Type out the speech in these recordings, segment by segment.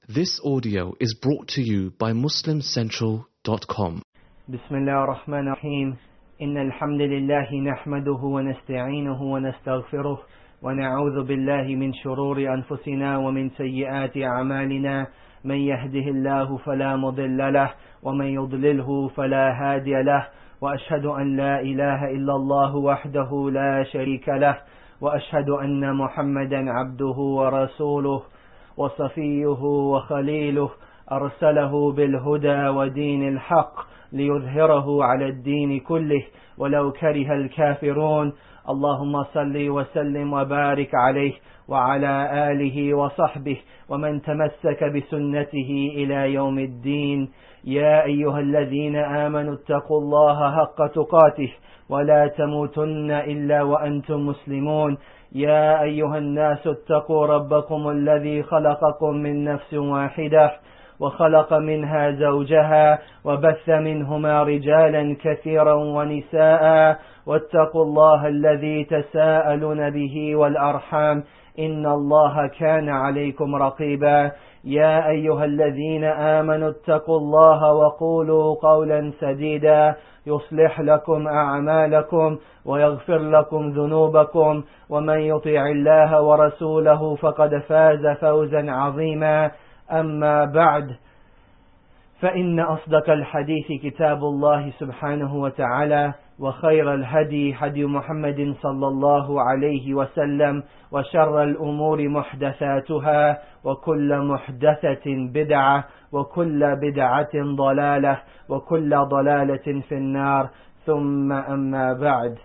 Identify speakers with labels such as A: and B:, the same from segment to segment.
A: This audio is brought to you by MuslimCentral.com.
B: بسم الله الرحمن الرحيم إن الحمد لله نحمده ونستعينه ونستغفره ونعوذ بالله من شرور أنفسنا ومن سيئات أعمالنا من يهده الله فلا مضل له ومن يضلله فلا هادي له وأشهد أن لا إله إلا الله وحده لا شريك له وأشهد أن محمدا عبده ورسوله وصفيه وخليله أرسله بالهدى ودين الحق ليظهره على الدين كله ولو كره الكافرون اللهم صل وسلم وبارك عليه وعلى آله وصحبه ومن تمسك بسنته إلى يوم الدين. يا أيها الذين آمنوا اتقوا الله حق تقاته ولا تموتن إلا وأنتم مسلمون. يا أيها الناس اتقوا ربكم الذي خلقكم من نفس واحدة وخلق منها زوجها وبث منهما رجالا كثيرا ونساء واتقوا الله الذي تساءلون به والأرحام إن الله كان عليكم رقيبا. يا أيها الذين آمنوا اتقوا الله وقولوا قولا سديدا يصلح لكم أعمالكم ويغفر لكم ذنوبكم ومن يطع الله ورسوله فقد فاز فوزا عظيما. أما بعد فإن أصدق الحديث كتاب الله سبحانه وتعالى وخير الهدي هدي محمد صلى الله عليه وسلم وشر الأمور محدثاتها وكل محدثة بدعة وكل بدعة ضلالة وكل ضلالة في النار ثم أما بعد.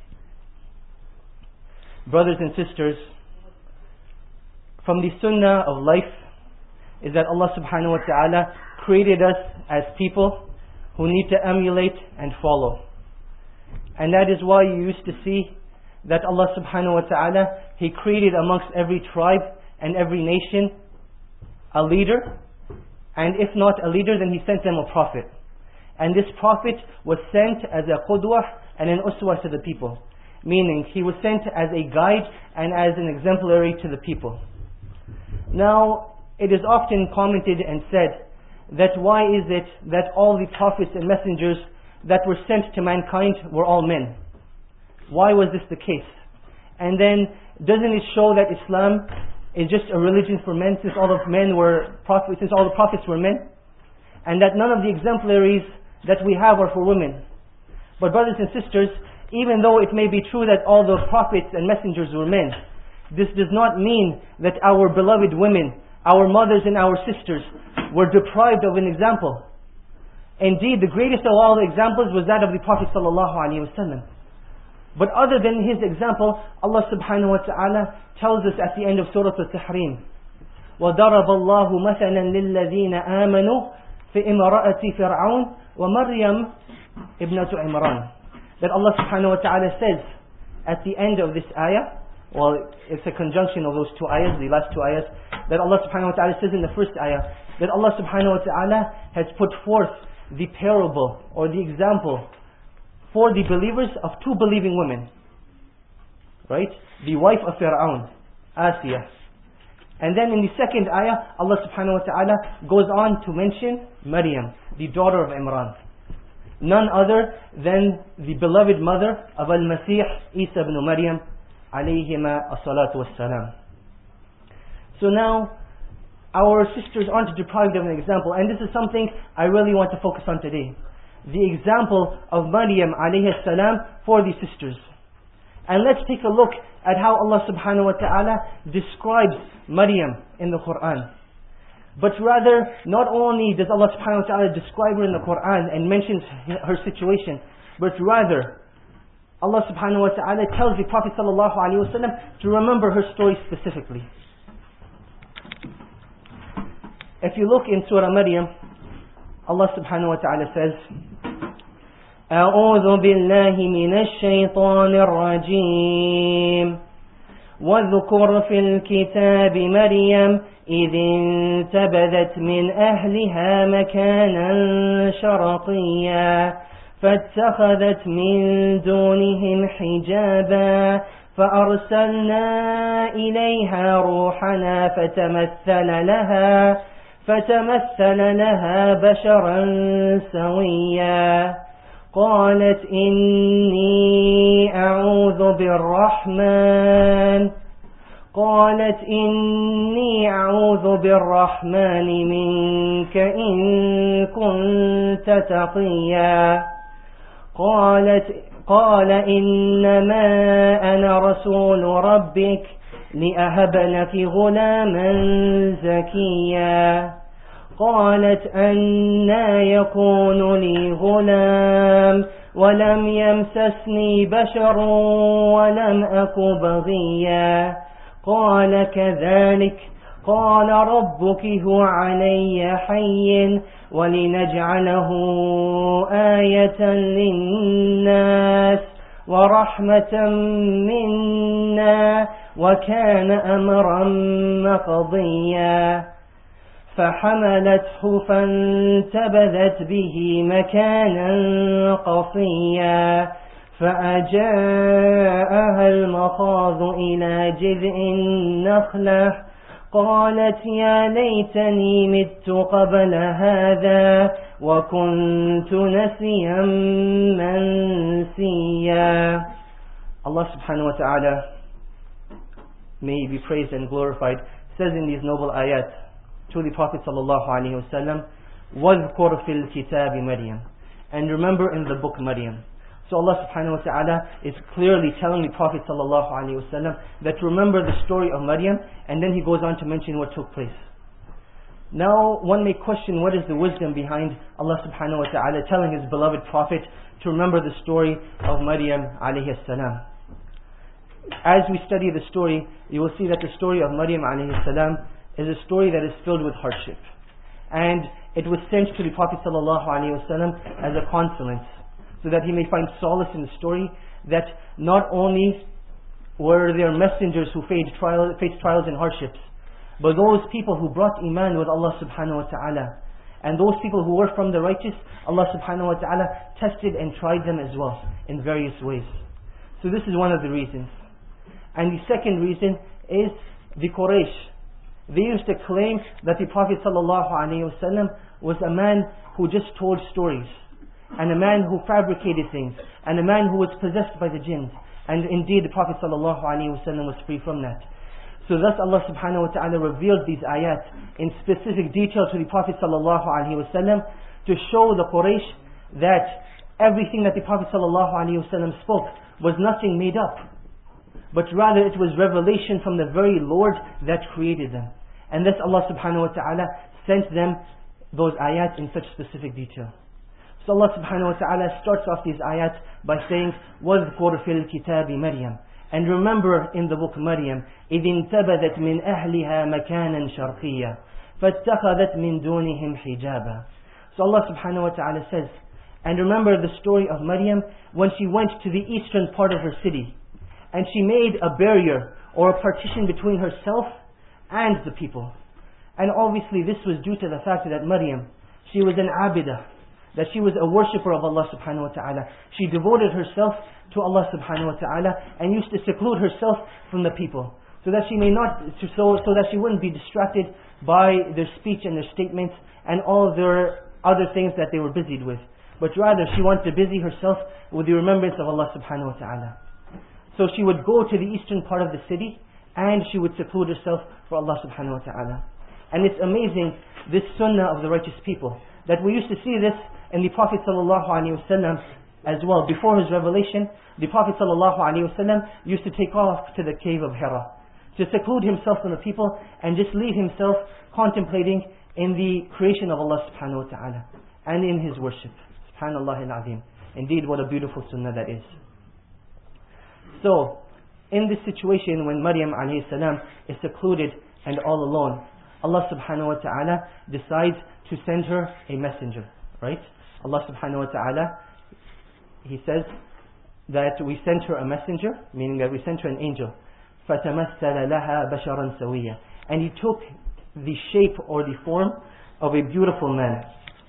B: Brothers and sisters, from the sunnah of life is that Allah subhanahu wa ta'ala created us as people who need to emulate and follow. And that is why you used to see that Allah subhanahu wa ta'ala, He created amongst every tribe and every nation a leader, and if not a leader, then He sent them a prophet. And this prophet was sent as a qudwah and an uswah to the people, meaning he was sent as a guide and as an exemplary to the people. Now, it is often commented and said that why is it that all the prophets and messengers that were sent to mankind were all men? Why was this the case? And then, doesn't it show that Islam is just a religion for men, since all the prophets were men? And that none of the exemplaries that we have are for women. But brothers and sisters, even though it may be true that all the prophets and messengers were men, this does not mean that our beloved women, our mothers and our sisters, were deprived of an example. Indeed, the greatest of all the examples was that of the Prophet ﷺ. But other than his example, Allah subhanahu wa ta'ala tells us at the end of Surah Al-Tahrim, وَضَرَبَ اللَّهُ مَثَلًا لِلَّذِينَ آمَنُوا فِي إِمْرَأَةِ فِرْعَوْنَ وَمَرْيَمَ ابْنَةُ عِمْرَانَ. That Allah subhanahu wa ta'ala says at the end of this ayah, well, it's a conjunction of those two ayahs, the last two ayahs, that Allah subhanahu wa ta'ala says in the first ayah, that Allah subhanahu wa ta'ala has put forth the parable or the example for the believers of two believing women. Right? The wife of Fir'aun, Asiyah. And then in the second ayah, Allah subhanahu wa ta'ala goes on to mention Maryam, the daughter of Imran. None other than the beloved mother of Al-Masih, Isa ibn Maryam, alayhima as-salatu was-salam. So now, our sisters aren't deprived of an example, and this is something I really want to focus on today. The example of Maryam alayhi salam for the sisters. And let's take a look at how Allah subhanahu wa ta'ala describes Maryam in the Quran. But rather, not only does Allah subhanahu wa ta'ala describe her in the Quran and mentions her situation, but rather, Allah subhanahu wa ta'ala tells the Prophet sallallahu alaihi wasallam to remember her story specifically. If you look in Surah Maryam, Allah subhanahu wa ta'ala says, أعوذ بالله من الشيطان الرجيم واذكر في الكتاب مريم إذ انتبذت من أهلها مكانا شرقيا فاتخذت من دونهم حجابا فأرسلنا إليها روحنا فتمثل لها فتمثل لها بشرا سويا قالت إني أعوذ بالرحمن منك إن كنت تقيا قال إنما أنا رسول ربك لأهب لك غلاما زكيا قالت أنى يكون لي غلام ولم يمسسني بشر ولم أك بغيا قال كذلك قال ربك هو علي حي ولنجعله آية للناس ورحمة منا وكان أمرا مقضيا فحملته فانتبذت به مكانا قصيا فأجاءها المخاض إلى جذع النخلة قالت يا ليتني مت قبل هذا وكنت نسيا منسيا. Allah subhanahu wa ta'ala, may he be praised and glorified, says in these noble ayat to the Prophet sallallahu alaihi wasallam, وَاذْكُرْ فِي الْكِتَابِ مَرْيَمَ, and remember in the book Maryam. So Allah subhanahu wa ta'ala is clearly telling the Prophet sallallahu alaihi wasallam that to remember the story of Maryam, and then he goes on to mention what took place. Now one may question what is the wisdom behind Allah subhanahu wa ta'ala telling his beloved Prophet to remember the story of Maryam alayhi salam. As we study the story, you will see that the story of Maryam alayhi salam is a story that is filled with hardship. And it was sent to the Prophet sallallahu alaihi wasallam as a consolence, so that he may find solace in the story that not only were there messengers who faced trials and hardships, but those people who brought iman with Allah subhanahu wa ta'ala, and those people who were from the righteous, Allah subhanahu wa ta'ala tested and tried them as well in various ways. So this is one of the reasons. And the second reason is the Quraysh. They used to claim that the Prophet sallallahu alaihi wasallam was a man who just told stories, and a man who fabricated things, and a man who was possessed by the jinn. And indeed the Prophet sallallahu alaihi wasallam was free from that. So thus Allah subhanahu wa ta'ala revealed these ayat in specific detail to the Prophet sallallahu alaihi wasallam to show the Quraysh that everything that the Prophet sallallahu alaihi wasallam spoke was nothing made up, but rather it was revelation from the very Lord that created them. And thus Allah subhanahu wa ta'ala sent them those ayat in such specific detail. So Allah subhanahu wa ta'ala starts off these ayat by saying, وَاذْكُرْ فِي الْكِتَابِ مَرْيَمَ, and remember in the book Maryam, إِذِ انْتَبَذَتْ مِنْ أَهْلِهَا مَكَانًا شَرْقِيًّا فَاتَّخَذَتْ مِنْ دُونِهِمْ حِجَابًا. So Allah subhanahu wa ta'ala says, and remember the story of Maryam when she went to the eastern part of her city, and she made a barrier or a partition between herself and the people. And obviously this was due to the fact that Maryam, she was an abidah, that she was a worshipper of Allah subhanahu wa ta'ala. She devoted herself to Allah subhanahu wa ta'ala and used to seclude herself from the people, so that she may not, so that she wouldn't be distracted by their speech and their statements and all their other things that they were busied with, but rather she wanted to busy herself with the remembrance of Allah subhanahu wa ta'ala. So she would go to the eastern part of the city and she would seclude herself for Allah subhanahu wa ta'ala. And it's amazing, this sunnah of the righteous people, that we used to see this in the Prophet sallallahu alaihi wasallam as well. Before his revelation, the Prophet sallallahu alaihi wasallam used to take off to the cave of Hira to seclude himself from the people and just leave himself contemplating in the creation of Allah subhanahu wa ta'ala and in his worship. Subhanallah al-Azim. Indeed, what a beautiful sunnah that is. So, in this situation when Maryam alayhi salam is secluded and all alone, Allah subhanahu wa ta'ala decides to send her a messenger, right? Allah subhanahu wa ta'ala, He says that we sent her a messenger, meaning that we sent her an angel. فَتَمَثَّلَ لَهَا بَشَرًا سَوِيًّا, and he took the shape or the form of a beautiful man.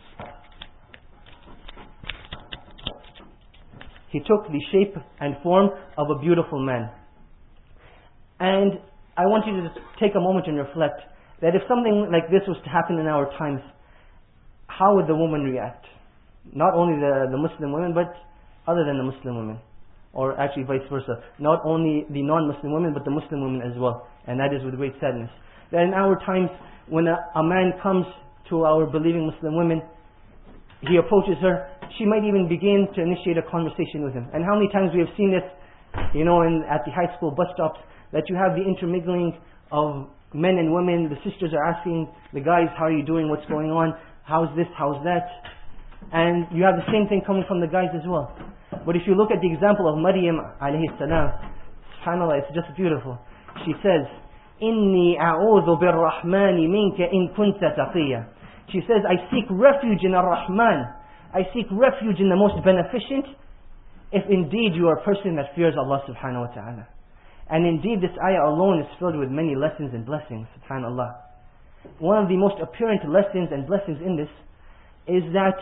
B: He took the shape and form of a beautiful man. And I want you to take a moment and reflect that if something like this was to happen in our times, how would the woman react? Not only the Muslim women, but other than the Muslim women. Or actually vice versa. Not only the non-Muslim women, but the Muslim women as well. And that is with great sadness. That in our times, when a man comes to our believing Muslim women, he approaches her, she might even begin to initiate a conversation with him. And how many times we have seen this, at the high school bus stops, that you have the intermingling of men and women. The sisters are asking the guys, how are you doing, what's going on, how's this, how's that. And you have the same thing coming from the guys as well. But if you look at the example of Maryam alayhi salam, subhanAllah, it's just beautiful. She says, إِنِّي أَعُوذُ بِالرَّحْمَنِ مِنْكَ إِن كُنْتَ تَقِيًّا. She says, I seek refuge in Ar-Rahman. I seek refuge in the most beneficent, if indeed you are a person that fears Allah subhanahu wa ta'ala. And indeed this ayah alone is filled with many lessons and blessings, subhanAllah. One of the most apparent lessons and blessings in this is that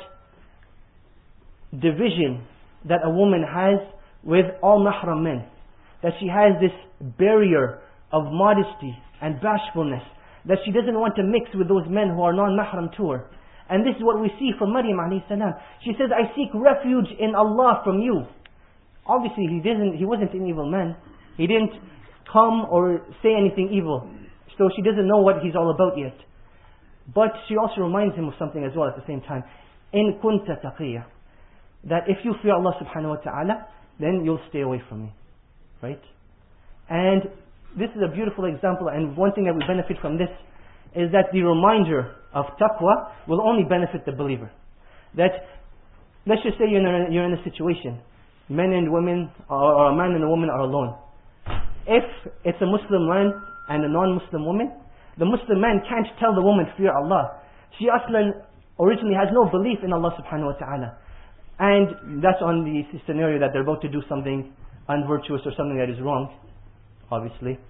B: division that a woman has with all mahram men. That she has this barrier of modesty and bashfulness, that she doesn't want to mix with those men who are non-mahram to her. And this is what we see from Maryam alayhi salam. She says, I seek refuge in Allah from you. Obviously he wasn't an evil man. He didn't come or say anything evil. So she doesn't know what he's all about yet. But she also reminds him of something as well at the same time. In kunta taqiyya. That if you fear Allah subhanahu wa ta'ala, then you'll stay away from me. Right? And this is a beautiful example, and one thing that we benefit from this is that the reminder of taqwa will only benefit the believer. That, let's just say you're in a situation, men and women, or a man and a woman are alone. If it's a Muslim man and a non-Muslim woman, the Muslim man can't tell the woman, fear Allah. She originally has no belief in Allah subhanahu wa ta'ala. And that's on the scenario that they're about to do something unvirtuous or something that is wrong, obviously.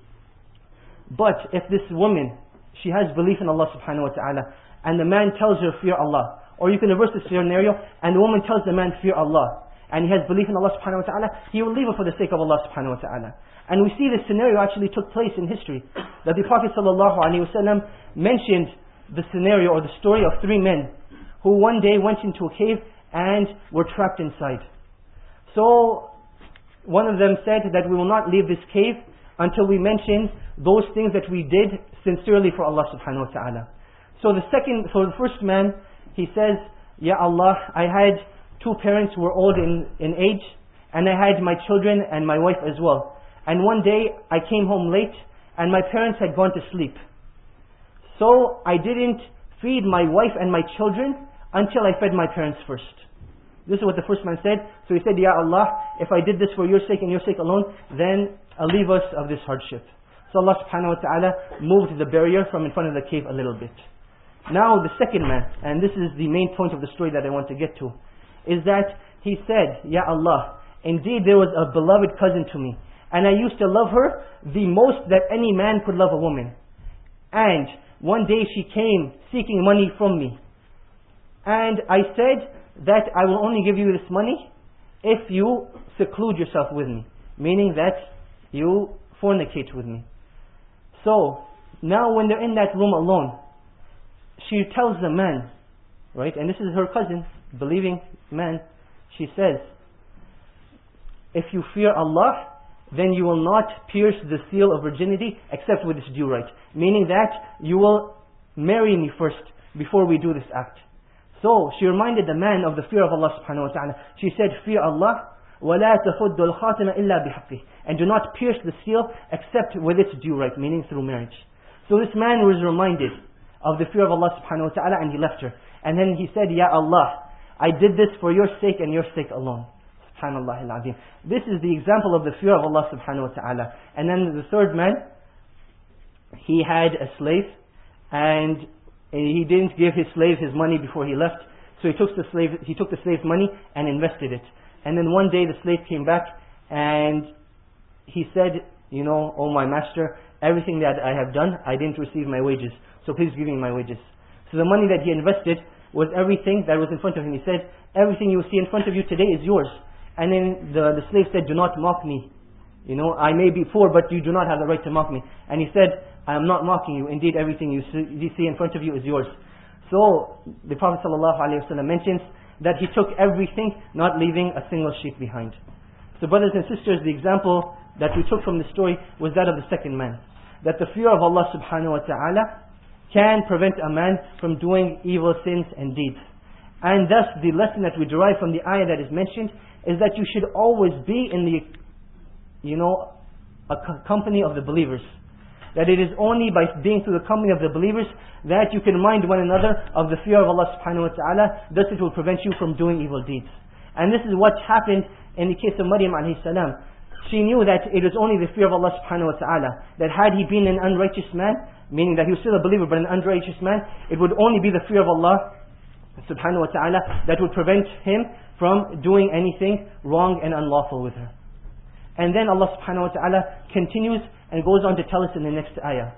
B: But if this woman, she has belief in Allah subhanahu wa ta'ala, and the man tells her, fear Allah. Or you can reverse the scenario, and the woman tells the man, fear Allah. And he has belief in Allah subhanahu wa ta'ala, he will leave her for the sake of Allah subhanahu wa ta'ala. And we see this scenario actually took place in history. That the Prophet sallallahu alaihi wasallam mentioned the scenario or the story of three men who one day went into a cave and were trapped inside. So one of them said that we will not leave this cave until we mention those things that we did sincerely for Allah subhanahu wa ta'ala. So the first man, he says, Ya Allah, I had two parents who were old in age, and I had my children and my wife as well. And one day I came home late and my parents had gone to sleep. So I didn't feed my wife and my children until I fed my parents first. This is what the first man said. So he said, Ya Allah, if I did this for your sake and your sake alone, then relieve us of this hardship. So Allah subhanahu wa ta'ala moved the barrier from in front of the cave a little bit. Now the second man, and this is the main point of the story that I want to get to, is that he said, Ya Allah, indeed there was a beloved cousin to me, and I used to love her the most that any man could love a woman. And one day she came seeking money from me. And I said that I will only give you this money if you seclude yourself with me. Meaning that you fornicate with me. So, now when they're in that room alone, she tells the man, right, and this is her cousin, believing man, she says, if you fear Allah, then you will not pierce the seal of virginity except with its due right. Meaning that you will marry me first before we do this act. So she reminded the man of the fear of Allah subhanahu wa ta'ala. She said, fear Allah, وَلَا تَفُدُّ الْخَاتِمَ إِلَّا بِحَقِّهِ, and do not pierce the seal except with its due right, meaning through marriage. So this man was reminded of the fear of Allah subhanahu wa ta'ala, and he left her. And then he said, Ya Allah, I did this for your sake and your sake alone. Subhanallah al-Azim. This is the example of the fear of Allah subhanahu wa ta'ala. And then the third man, he had a slave, and he didn't give his slave his money before he left. So he took the slave's money and invested it. And then one day the slave came back and he said, oh my master, everything that I have done, I didn't receive my wages. So please give me my wages. So the money that he invested was everything that was in front of him. He said, everything you see in front of you today is yours. And then the slave said, do not mock me. I may be poor, but you do not have the right to mock me. And he said, I am not mocking you. Indeed, everything you see in front of you is yours. So the Prophet ﷺ mentions that he took everything, not leaving a single sheep behind. So brothers and sisters, the example that we took from the story was that of the second man. That the fear of Allah subhanahu wa ta'ala can prevent a man from doing evil sins and deeds. And thus the lesson that we derive from the ayah that is mentioned is that you should always be in the company of the believers. That it is only by being through the company of the believers that you can remind one another of the fear of Allah subhanahu wa ta'ala. Thus it will prevent you from doing evil deeds. And this is what happened in the case of Maryam alayhi salam. She knew that it was only the fear of Allah subhanahu wa ta'ala. That had he been an unrighteous man, meaning that he was still a believer but an unrighteous man, it would only be the fear of Allah subhanahu wa ta'ala that would prevent him from doing anything wrong and unlawful with her. And then Allah subhanahu wa ta'ala continues and goes on to tell us in the next ayah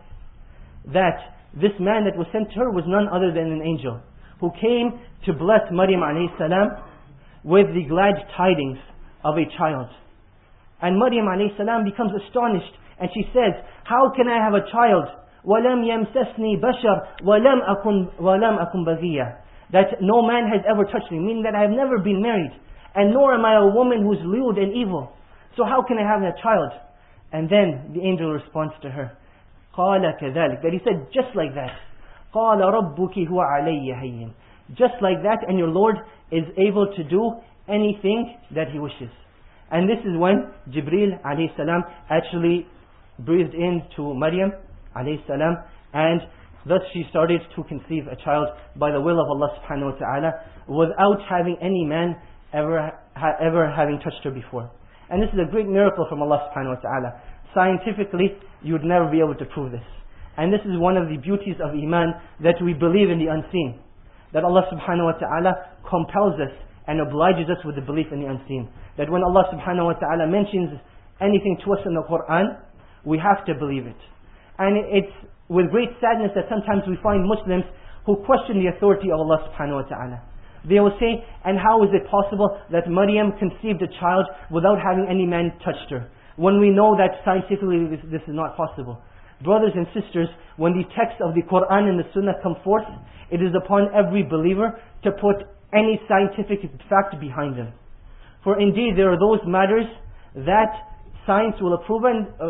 B: that this man that was sent to her was none other than an angel who came to bless Maryam alayhi salam with the glad tidings of a child. And Maryam alayhi salam becomes astonished and she says, how can I have a child? وَلَمْ يَمْسَسْنِي بَشَرٌ وَلَمْ أَكُنْ بَغِيًّا. That no man has ever touched me, meaning that I have never been married, and nor am I a woman who's lewd and evil. So how can I have a child? And then the angel responds to her, قَالَ كَذَلِكَ. That he said, just like that. قَالَ رَبُّكِ هُوَ عَلَيَّ هَيِّنٌ. Just like that, and your Lord is able to do anything that He wishes. And this is when Jibreel alayhi salam actually breathed into Maryam alayhi salam, and thus she started to conceive a child by the will of Allah subhanahu wa ta'ala, without having any man ever having touched her before. And this is a great miracle from Allah subhanahu wa ta'ala. Scientifically, you would never be able to prove this. And this is one of the beauties of Iman, that we believe in the unseen. That Allah subhanahu wa ta'ala compels us and obliges us with the belief in the unseen. That when Allah subhanahu wa ta'ala mentions anything to us in the Quran, we have to believe it. And it's with great sadness that sometimes we find Muslims who question the authority of Allah subhanahu wa ta'ala. They will say, and how is it possible that Maryam conceived a child without having any man touched her? When we know that scientifically this is not possible. Brothers and sisters, when the texts of the Quran and the Sunnah come forth, it is upon every believer to put any scientific fact behind them. For indeed there are those matters that science will approve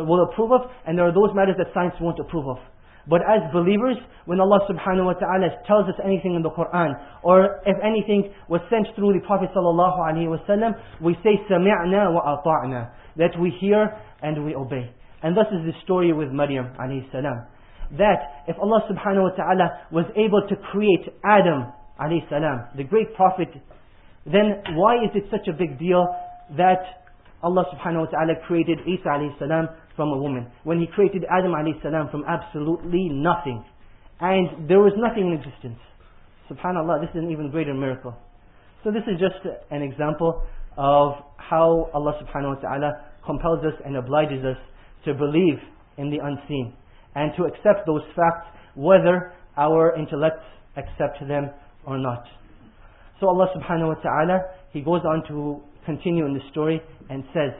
B: of, and there are those matters that science won't approve of. But as believers, when Allah subhanahu wa ta'ala tells us anything in the Quran, or if anything was sent through the Prophet sallallahu alaihi wasallam, we say سَمِعْنَا وَأَطَعْنَا, that we hear and we obey. And thus is the story with Maryam alayhi salam. That if Allah subhanahu wa ta'ala was able to create Adam alayhi salam, the great prophet, then why is it such a big deal that Allah subhanahu wa ta'ala created Isa alayhi salam from a woman, when He created Adam alayhi salam from absolutely nothing, and there was nothing in existence? Subhanallah, this is an even greater miracle. So this is just an example of how Allah subhanahu wa ta'ala compels us and obliges us to believe in the unseen, and to accept those facts whether our intellects accept them or not. So Allah subhanahu wa ta'ala, He goes on to continue in the story and says,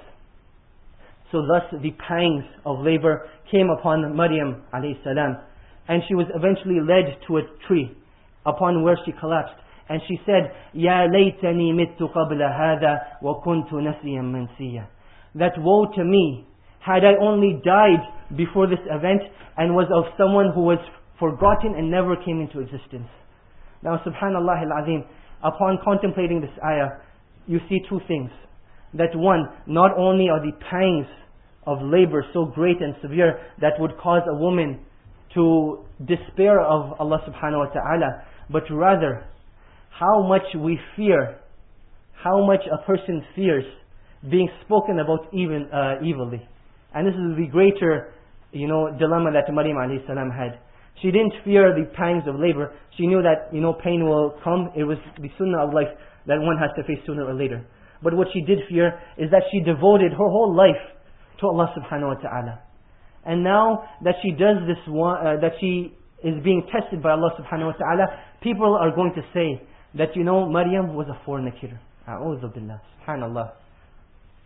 B: so thus the pangs of labor came upon Maryam alayhi salam, and she was eventually led to a tree, upon where she collapsed, and she said, Ya laytani mittu qabla hadha wa kuntu nasiyan mansiya. That woe to me, had I only died before this event and was of someone who was forgotten and never came into existence. Now subhanallah al-azim, upon contemplating this ayah, you see two things. That one, not only are the pangs of labor so great and severe that would cause a woman to despair of Allah subhanahu wa ta'ala, but rather how much we fear, how much a person fears being spoken about even evilly. And this is the greater dilemma that Maryam alayhi salam had. She didn't fear the pangs of labor. She knew that pain will come. It was the sunnah of life that one has to face sooner or later. But what she did fear is that she devoted her whole life to Allah subhanahu wa ta'ala. And now that she does this, that she is being tested by Allah subhanahu wa ta'ala, people are going to say that Maryam was a fornicator. A'udhu billah. Subhanallah.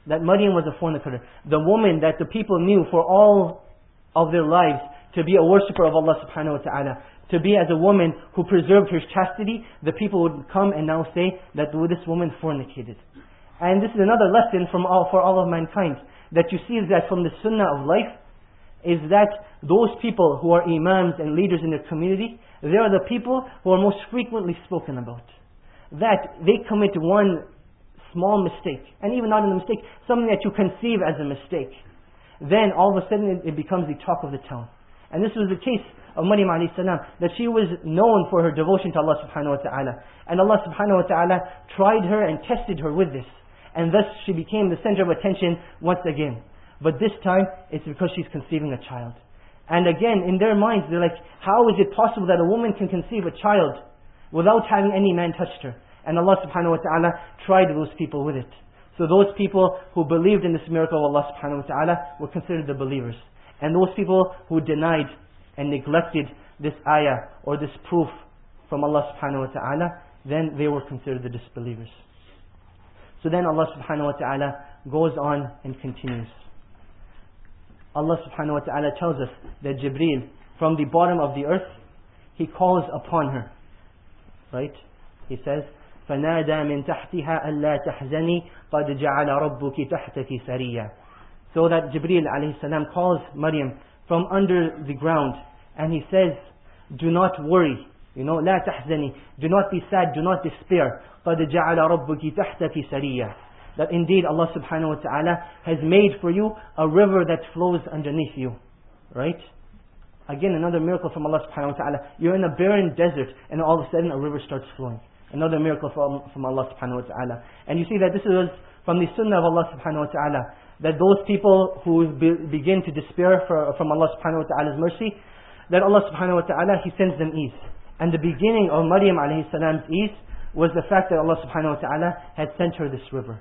B: that Maryam was a fornicator. The woman that the people knew for all of their lives to be a worshipper of Allah subhanahu wa ta'ala, to be as a woman who preserved her chastity, the people would come and now say that this woman fornicated. And this is another lesson for all of mankind, that you see that from the sunnah of life, is that those people who are imams and leaders in their community, they are the people who are most frequently spoken about. That they commit one small mistake, and even not in a mistake, something that you conceive as a mistake, then all of a sudden it becomes the talk of the town. And this was the case of Maryam alayhi salam, that she was known for her devotion to Allah subhanahu wa ta'ala. And Allah subhanahu wa ta'ala tried her and tested her with this. And thus she became the center of attention once again. But this time, it's because she's conceiving a child. And again, in their minds, they're like, how is it possible that a woman can conceive a child without having any man touched her? And Allah subhanahu wa ta'ala tried those people with it. So those people who believed in this miracle of Allah subhanahu wa ta'ala were considered the believers. And those people who denied and neglected this ayah or this proof from Allah subhanahu wa ta'ala, then they were considered the disbelievers. So then Allah subhanahu wa ta'ala goes on and continues. Allah subhanahu wa ta'ala tells us that Jibreel, from the bottom of the earth, he calls upon her. Right? He says, فَنَادَى مِن تَحْتِهَا أَلَّا تَحْزَنِي قَدْ جَعَلَ رَبُّكِ تَحْتَكِ سَرِيًّا. So that Jibreel alayhi salam calls Maryam from under the ground, and he says, do not worry, لا تحزني, do not be sad, do not despair. قَدْ جَعَلَ رَبُّكِ تَحْتَكِ سَرِيًّا. That indeed Allah subhanahu wa ta'ala has made for you a river that flows underneath you. Right? Again, another miracle from Allah subhanahu wa ta'ala. You're in a barren desert and all of a sudden a river starts flowing. Another miracle from Allah subhanahu wa ta'ala. And you see that this is from the sunnah of Allah subhanahu wa ta'ala, that those people who begin to despair from Allah subhanahu wa ta'ala's mercy, that Allah subhanahu wa ta'ala, He sends them ease. And the beginning of Maryam alayhi salam's ease was the fact that Allah subhanahu wa ta'ala had sent her this river.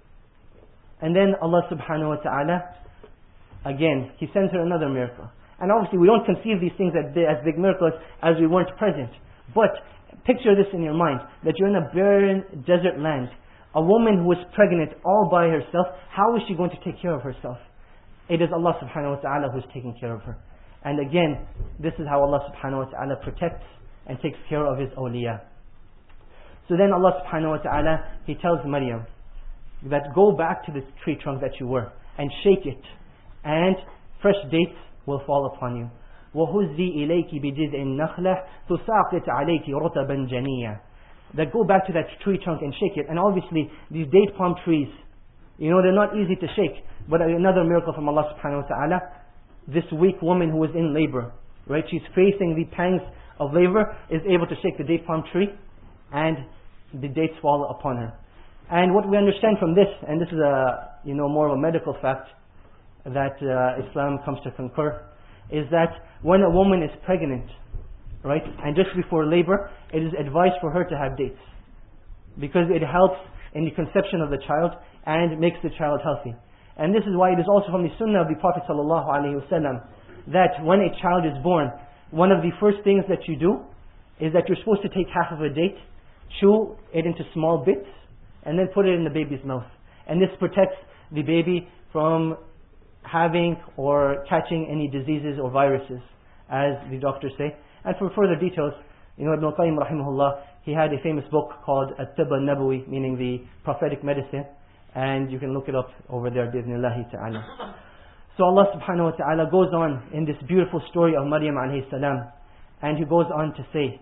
B: And then Allah subhanahu wa ta'ala, again, He sends her another miracle. And obviously we don't conceive these things as big miracles as we weren't present. But picture this in your mind, that you're in a barren desert land. A woman who is pregnant all by herself, how is she going to take care of herself? It is Allah subhanahu wa ta'ala who is taking care of her. And again, this is how Allah subhanahu wa ta'ala protects and takes care of His awliya. So then Allah subhanahu wa ta'ala, He tells Maryam that go back to the tree trunk that you were and shake it, and fresh dates will fall upon you. وَهُزِّي إِلَيْكِ بِجِذْءِ النَّخْلَةِ تُسَاقِطْ عَلَيْكِ رُطَبًا جَنِيًّا. That go back to that tree trunk and shake it. And obviously these date palm trees, they're not easy to shake. But another miracle from Allah subhanahu wa ta'ala, this weak woman who was in labor, right? She's facing the pangs of labor, is able to shake the date palm tree, and the dates fall upon her. And what we understand from this, and this is more of a medical fact that Islam comes to concur, is that when a woman is pregnant, right, and just before labor, it is advised for her to have dates, because it helps in the conception of the child and makes the child healthy. And this is why it is also from the sunnah of the Prophet ﷺ that when a child is born, one of the first things that you do is that you're supposed to take half of a date, chew it into small bits, and then put it in the baby's mouth. And this protects the baby from having or catching any diseases or viruses, as the doctors say. And for further details, Ibn al-Qayyim rahimahullah, he had a famous book called At-Tibb al-Nabawi, meaning the prophetic medicine, and you can look it up over there, bi'idhnillahi ta'ala. So Allah subhanahu wa ta'ala goes on in this beautiful story of Maryam alayhi salam, and He goes on to say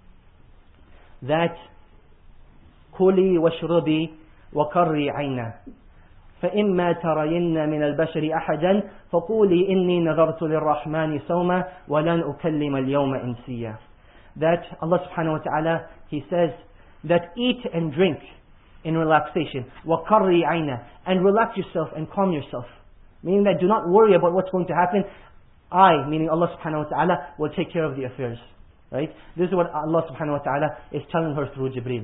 B: that كُلِي وَاشْرَبِي وَقَرِّي عَيْنًا فإما ترين من البشر أحدا فقولي إني نذرت للرحمن صوما ولن أكلم اليوم إنسيا. That Allah subhanahu wa ta'ala, He says that eat and drink in relaxation, وَقَرِّي عَيْنًا, and relax yourself and calm yourself. Meaning that do not worry about what's going to happen. I, meaning Allah subhanahu wa ta'ala, will take care of the affairs. Right? This is what Allah subhanahu wa ta'ala is telling her through Jibreel.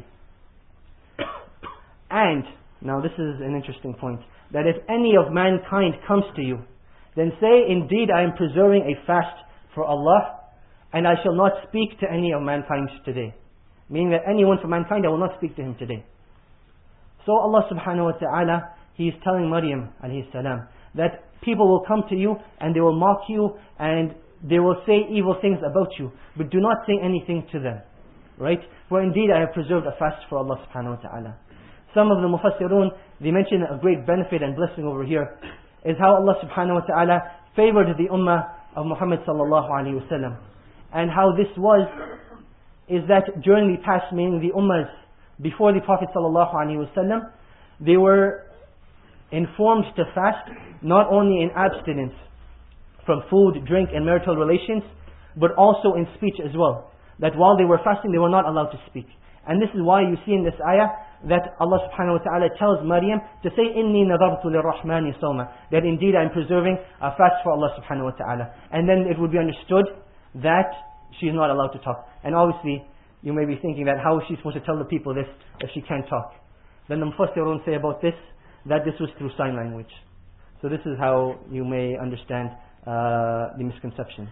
B: And now this is an interesting point, that if any of mankind comes to you, then say, indeed I am preserving a fast for Allah, and I shall not speak to any of mankind today. Meaning that anyone from mankind, I will not speak to him today. So Allah subhanahu wa ta'ala, He is telling Maryam alayhi salam that people will come to you and they will mock you and they will say evil things about you, but do not say anything to them. Right? For indeed I have preserved a fast for Allah subhanahu wa ta'ala. Some of the Mufassirun, they mention a great benefit and blessing over here, is how Allah subhanahu wa ta'ala favored the ummah of Muhammad sallallahu alayhi wa sallam. And how this was, is that during the past, meaning the ummahs before the Prophet sallallahu alayhi wa sallam, they were informed to fast not only in abstinence from food, drink and marital relations, but also in speech as well. That while they were fasting, they were not allowed to speak. And this is why you see in this ayah that Allah subhanahu wa ta'ala tells Maryam to say, إِنِّي نَذَرْتُ لِلرَّحْمَنِ صَوْمًا, that indeed I am preserving a fast for Allah subhanahu wa ta'ala. And then it would be understood that she is not allowed to talk. And obviously, you may be thinking that how is she supposed to tell the people this if she can't talk? Then the Mufassirun say about this, that this was through sign language. So this is how you may understand the misconception.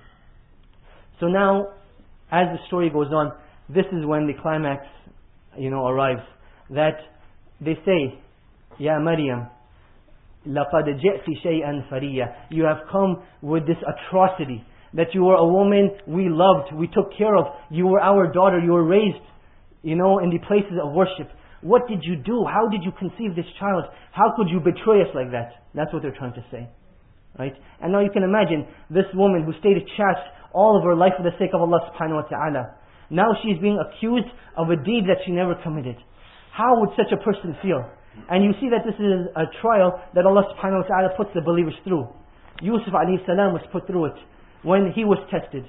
B: So now, as the story goes on, this is when the climax, arrives. That they say, Ya Maryam, لَقَدْ جِئْتِ شَيْئًا فَرِيًّا, you have come with this atrocity. That you were a woman we loved, we took care of. You were our daughter, you were raised, in the places of worship. What did you do? How did you conceive this child? How could you betray us like that? That's what they're trying to say. Right? And now you can imagine this woman who stayed chaste all of her life for the sake of Allah subhanahu wa ta'ala. Now she's being accused of a deed that she never committed. How would such a person feel? And you see that this is a trial that Allah subhanahu wa ta'ala puts the believers through. Yusuf alayhi salam was put through it when he was tested.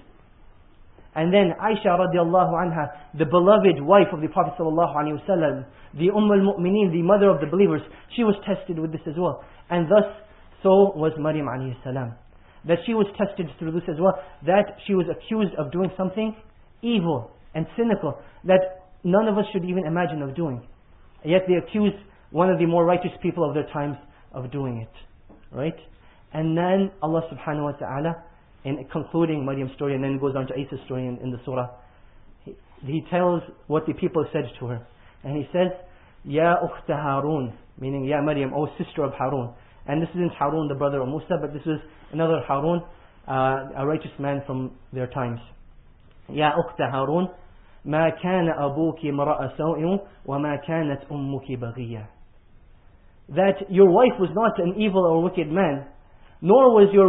B: And then Aisha radiallahu anha, the beloved wife of the Prophet sallallahu alayhi wa sallam, the al-Mu'mineen, the mother of the believers, she was tested with this as well. And thus, so was Maryam alayhi salam. That she was tested through this as well, that she was accused of doing something evil and cynical that none of us should even imagine of doing. Yet they accused one of the more righteous people of their times of doing it. Right? And then Allah subhanahu wa ta'ala, in concluding Maryam's story, and then it goes on to Isa's story in the surah, he tells what the people said to her. And he says, Ya ukhta Harun, meaning Ya Maryam, O sister of Harun. And this isn't Harun, the brother of Musa, but this was another Harun, a righteous man from their times. Ya ukhta Harun, ما كان أبوك امرأ سوء وما كانت أمك بغية. That your wife was not an evil or wicked man, nor was your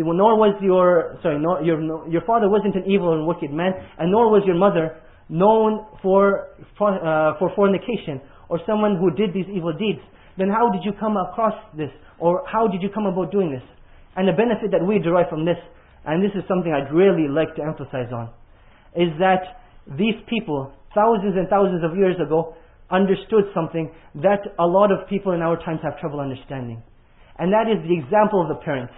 B: father wasn't an evil or wicked man, and nor was your mother known for fornication or someone who did these evil deeds. Then how did you come across this, or how did you come about doing this? And the benefit that we derive from this, and this is something I'd really like to emphasize on, is that these people, thousands and thousands of years ago, understood something that a lot of people in our times have trouble understanding. And that is the example of the parents.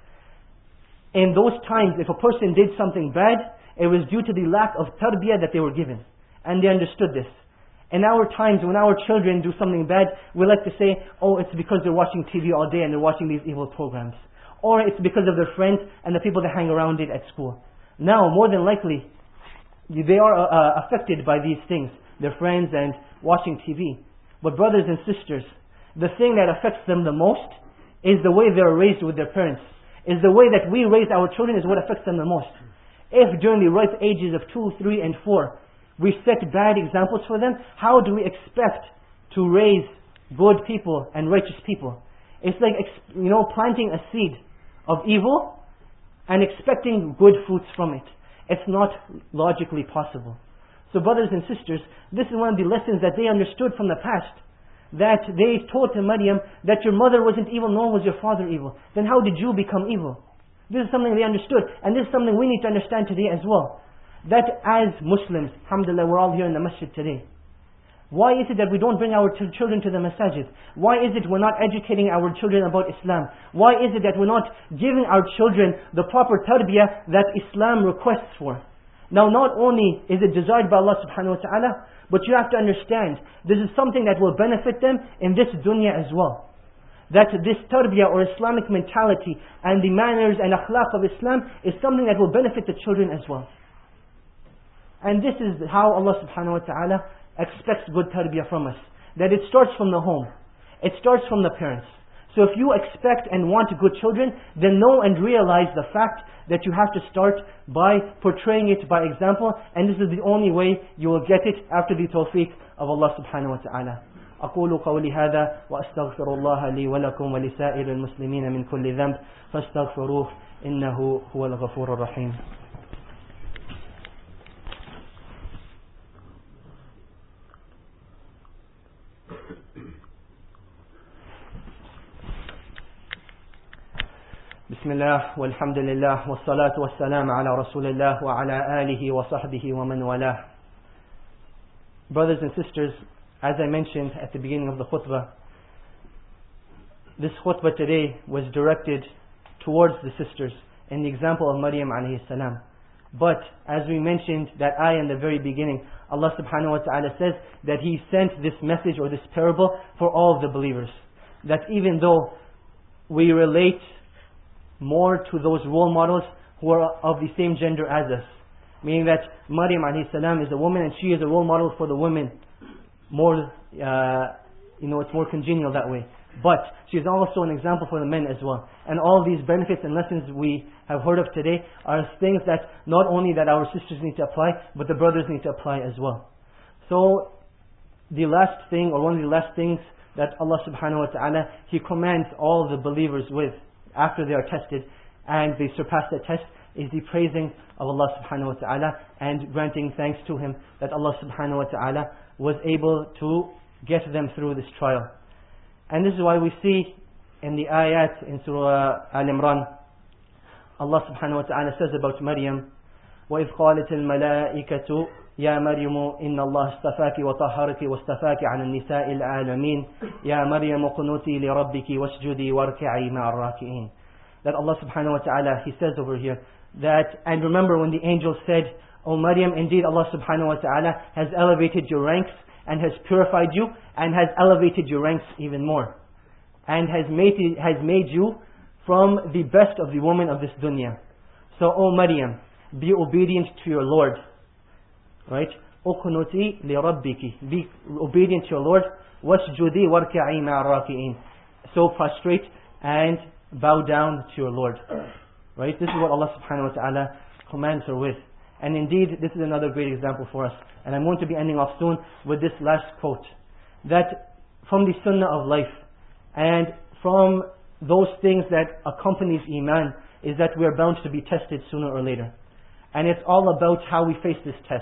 B: In those times, if a person did something bad, it was due to the lack of tarbiyah that they were given. And they understood this. In our times, when our children do something bad, we like to say, oh, it's because they're watching TV all day and they're watching these evil programs. Or it's because of their friends and the people that hang around it at school. Now, more than likely, they are affected by these things, their friends and watching TV. But brothers and sisters, the thing that affects them the most is the way they are raised with their parents. Is the way that we raise our children is what affects them the most. If during the ripe ages of 2, 3 and 4, we set bad examples for them, how do we expect to raise good people and righteous people? It's like, planting a seed of evil and expecting good fruits from it. It's not logically possible. So brothers and sisters, this is one of the lessons that they understood from the past. That they taught to Maryam that your mother wasn't evil, nor was your father evil. Then how did you become evil? This is something they understood. And this is something we need to understand today as well. That as Muslims, alhamdulillah, we're all here in the masjid today. Why is it that we don't bring our children to the masajid? Why is it we're not educating our children about Islam? Why is it that we're not giving our children the proper tarbiyah that Islam requests for? Now not only is it desired by Allah subhanahu wa ta'ala, but you have to understand, this is something that will benefit them in this dunya as well. That this tarbiyah or Islamic mentality and the manners and akhlaq of Islam is something that will benefit the children as well. And this is how Allah subhanahu wa ta'ala expects good tarbiyah from us. That it starts from the home. It starts from the parents. So if you expect and want good children, then know and realize the fact that you have to start by portraying it by example, and this is the only way you will get it after the tawfiq of Allah subhanahu wa ta'ala. أقول قولي هذا وأستغفر الله لي ولكم ولسائر المسلمين من كل ذنب فاستغفروه إنه هو الغفور الرحيم. بسم الله والحمد لله والصلاة والسلام على رسول الله وعلى آله وصحبه ومن والاه. Brothers and sisters, as I mentioned at the beginning of the khutbah, this khutbah today was directed towards the sisters in the example of Maryam alayhi salam. But as we mentioned that ayah in the very beginning, Allah subhanahu wa ta'ala says that He sent this message or this parable for all of the believers. That even though we relate more to those role models who are of the same gender as us, meaning that Maryam alayhi salam is a woman and she is a role model for the women, more, it's more congenial that way. But she is also an example for the men as well. And all these benefits and lessons we have heard of today are things that not only that our sisters need to apply, but the brothers need to apply as well. So the last thing, or one of the last things that Allah subhanahu wa ta'ala, He commands all the believers with after they are tested and they surpass the test, is the praising of Allah subhanahu wa ta'ala and granting thanks to Him that Allah subhanahu wa ta'ala was able to get them through this trial. And this is why we see in the ayat in Surah Al-Imran, Allah subhanahu wa ta'ala says about Maryam, وَإِذْ قَالَتِ الْمَلَائِكَةُ يَا مَرْيَمُ إِنَّ اللَّهَ اسْتَفَاكِ وَطَهَّرَكِ وَاسْتَفَاكِ عَلَى النِّسَاءِ الْعَالَمِينَ يَا مَرْيَمُ قُنُوتِي لِرَبِّكِ وَاسْجُدِي وَارْكَعِي مَعَ الرَّاكِعِينَ. That Allah subhanahu wa ta'ala, He says over here, that, and remember when the angel said, O Maryam, indeed Allah subhanahu wa ta'ala has elevated your ranks and has purified you and has elevated your ranks even more. And has made you from the best of the women of this dunya. So, O Maryam, be obedient to your Lord. Right? Uqnuti li rabbiki. Be obedient to your Lord. Wasjudi warka'i ma'araki'in. So prostrate and bow down to your Lord. Right? This is what Allah subhanahu wa ta'ala commands her with. And indeed, this is another great example for us. And I'm going to be ending off soon with this last quote. That from the sunnah of life and from those things that accompanies Iman is that we are bound to be tested sooner or later. And it's all about how we face this test.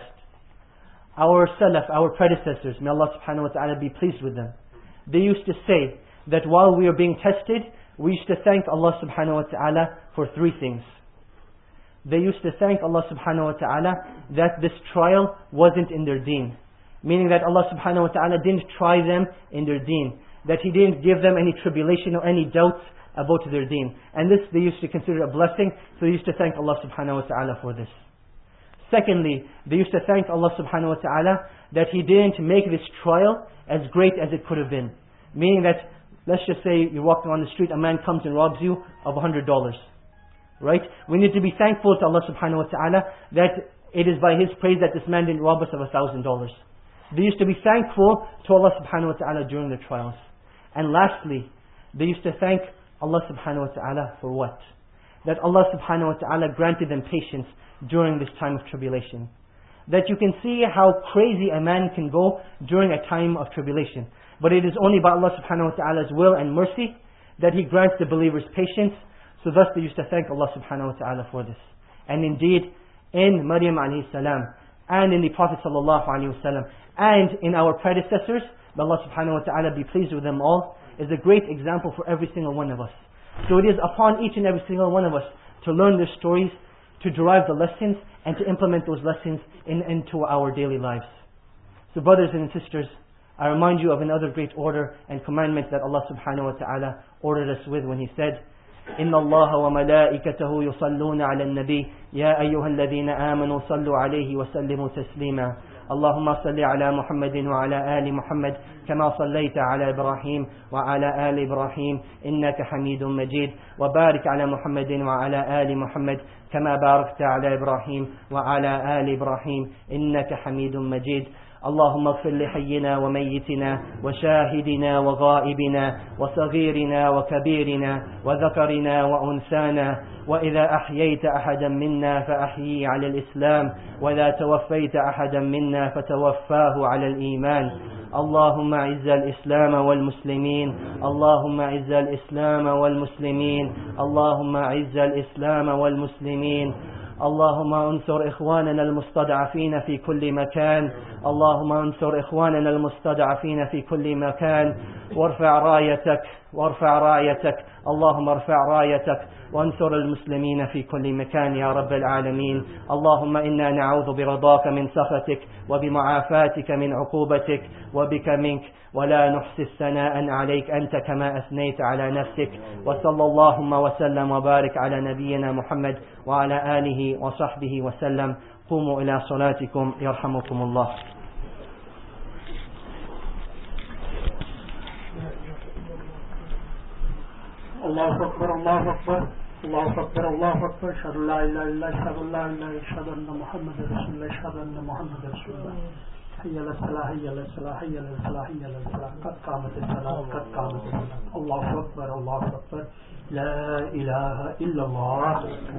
B: Our Salaf, our predecessors, may Allah subhanahu wa ta'ala be pleased with them. They used to say that while we are being tested, we used to thank Allah subhanahu wa ta'ala for three things. They used to thank Allah subhanahu wa ta'ala that this trial wasn't in their deen. Meaning that Allah subhanahu wa ta'ala didn't try them in their deen. That He didn't give them any tribulation or any doubts about their deen. And this they used to consider a blessing, so they used to thank Allah subhanahu wa ta'ala for this. Secondly, they used to thank Allah subhanahu wa ta'ala that He didn't make this trial as great as it could have been. Meaning that, let's just say you're walking on the street, a man comes and robs you of $100. Right? We need to be thankful to Allah subhanahu wa ta'ala that it is by His praise that this man didn't rob us of $1,000. They used to be thankful to Allah subhanahu wa ta'ala during their trials. And lastly, they used to thank Allah subhanahu wa ta'ala for what? That Allah subhanahu wa ta'ala granted them patience during this time of tribulation. That you can see how crazy a man can go during a time of tribulation. But it is only by Allah subhanahu wa ta'ala's will and mercy that He grants the believers patience. So thus they used to thank Allah subhanahu wa ta'ala for this. And indeed, in Maryam alayhi salam, and in the Prophet sallallahu alayhi wa sallam, and in our predecessors, may Allah subhanahu wa ta'ala be pleased with them all, is a great example for every single one of us. So it is upon each and every single one of us to learn their stories, to derive the lessons, and to implement those lessons into our daily lives. So brothers and sisters, I remind you of another great order and commandment that Allah subhanahu wa ta'ala ordered us with when He said, إن الله وملائكته يصلون على النبي يا أيها الذين آمنوا صلوا عليه وسلموا تسليما اللهم صل على محمد وعلى آل محمد كما صليت على إبراهيم وعلى آل إبراهيم إنك حميد مجيد وبارك على محمد وعلى آل محمد كما باركت على إبراهيم وعلى آل إبراهيم إنك حميد مجيد اللهم اغفر لحينا وميتنا وشاهدنا وغائبنا وصغيرنا وكبيرنا وذكرنا وأنثانا، وإذا أحييت أحدا منا فأحيي على الإسلام، وإذا توفيت أحدا منا فتوفاه على الإيمان. اللهم أعز الإسلام والمسلمين، اللهم أعز الإسلام والمسلمين، اللهم أعز الإسلام والمسلمين. اللهم انصر إخواننا المستضعفين في كل مكان، اللهم انصر إخواننا المستضعفين في كل مكان، وارفع رايتك، اللهم ارفع رايتك وانصر المسلمين في كل مكان يا رب العالمين. اللهم إنا نعوذ برضاك من سخطك وبمعافاتك من عقوبتك وبك منك، ولا نحصي الثناء عليك أنت كما أثنيت على نفسك. وصلى اللهم وسلم وبارك على نبينا محمد وعلى آله وصحبه وسلم. قوموا إلى صلاتكم يرحمكم الله.
C: الله أكبر الله أكبر الله أكبر الله أكبر. أشهد أن لا إله إلا الله، أشهد أن لا إله إلا الله، أشهد أن محمد رسول الله، أشهد أن محمد رسول الله. حي على الصلاة حي على الصلاة حي على الصلاة حي على الصلاة. قد قامت الصلاة قد قامت الصلاة. الله أكبر الله أكبر. لا إله إلا الله.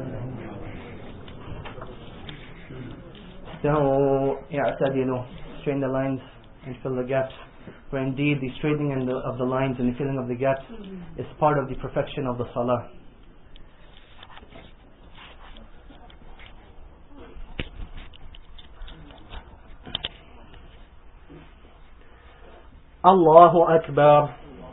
B: So, اعتدلوا, straighten the lines and fill the gaps. For indeed the straightening of the lines and the filling of the gaps is part of the perfection of the salah. Allahu Akbar.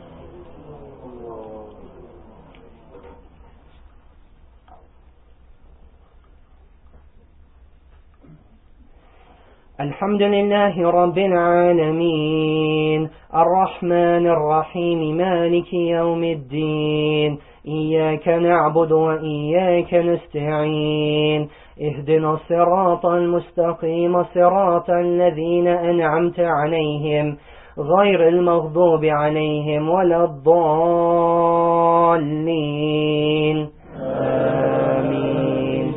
B: الحمد لله رب العالمين الرحمن الرحيم مالك يوم الدين إياك نعبد وإياك نستعين اهدنا الصراط المستقيم صراط الذين أنعمت عليهم غير المغضوب عليهم ولا الضالين آمين.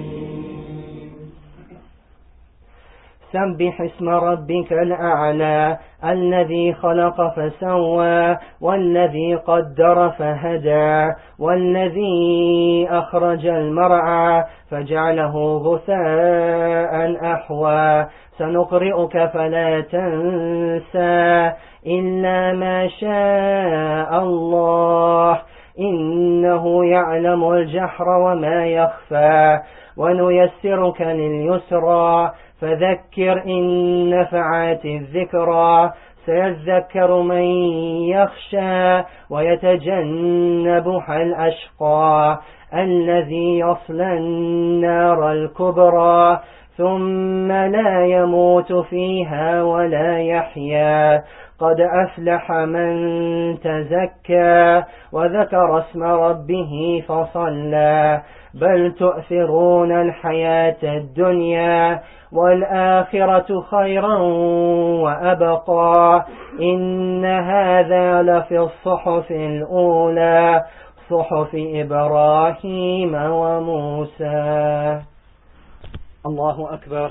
B: سبح اسم ربك الأعلى الذي خلق فسوى والذي قدر فهدى والذي أخرج المرعى فجعله غثاء أحوى. سنقرئك فلا تنسى إلا ما شاء الله إنه يعلم الجهر وما يخفى. ونيسرك لليسرى فذكر إن نفعت الذكرى سيذكر من يخشى ويتجنبها الأشقى الذي يصلى النار الكبرى ثم لا يموت فيها ولا يحيا. قد أفلح من تزكى وذكر اسم ربه فصلى. بل تؤثرون الحياة الدنيا والآخرة خيرا وأبقى. إن هذا لفي الصحف الأولى صحف إبراهيم وموسى. الله أكبر.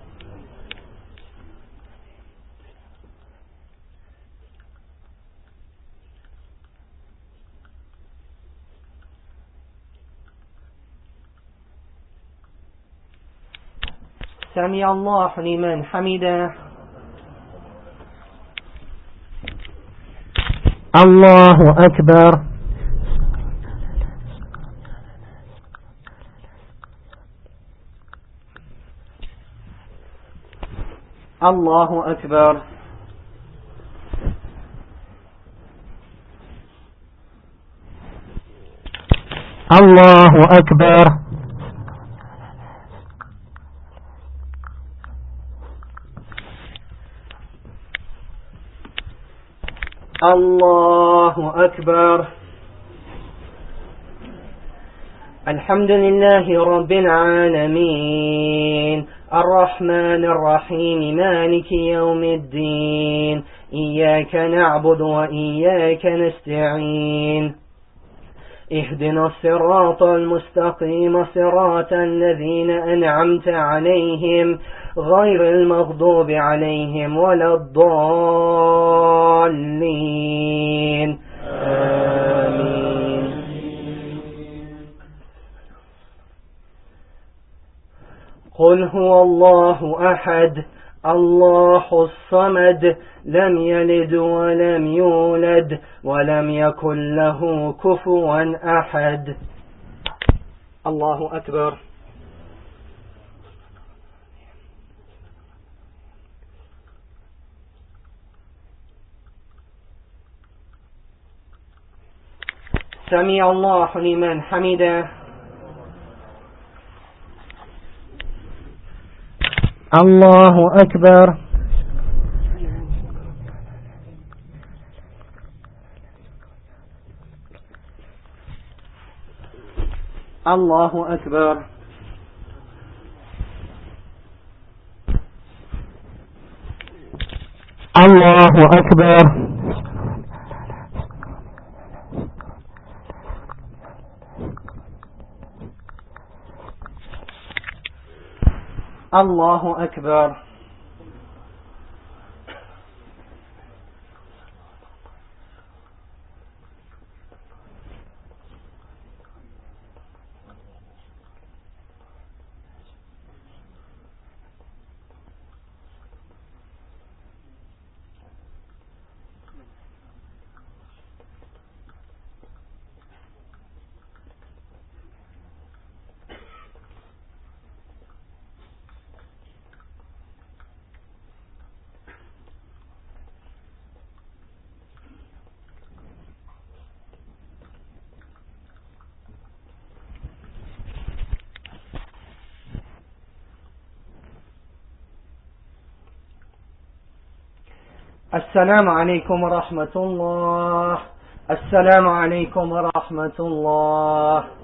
B: سمع الله لمن حمده. الله أكبر. الله أكبر. الله أكبر. الله أكبر. الحمد لله رب العالمين الرحمن الرحيم مالك يوم الدين إياك نعبد وإياك نستعين اهدنا الصراط المستقيم صراط الذين أنعمت عليهم غير المغضوب عليهم ولا الضالين آمين. قل هو الله أحد الله الصمد لم يلد ولم يولد ولم يكن له كفوا أحد. الله أكبر. سمع الله لمن حمده. الله أكبر. الله أكبر. الله أكبر. الله أكبر. السلام عليكم ورحمة الله. السلام عليكم ورحمة الله.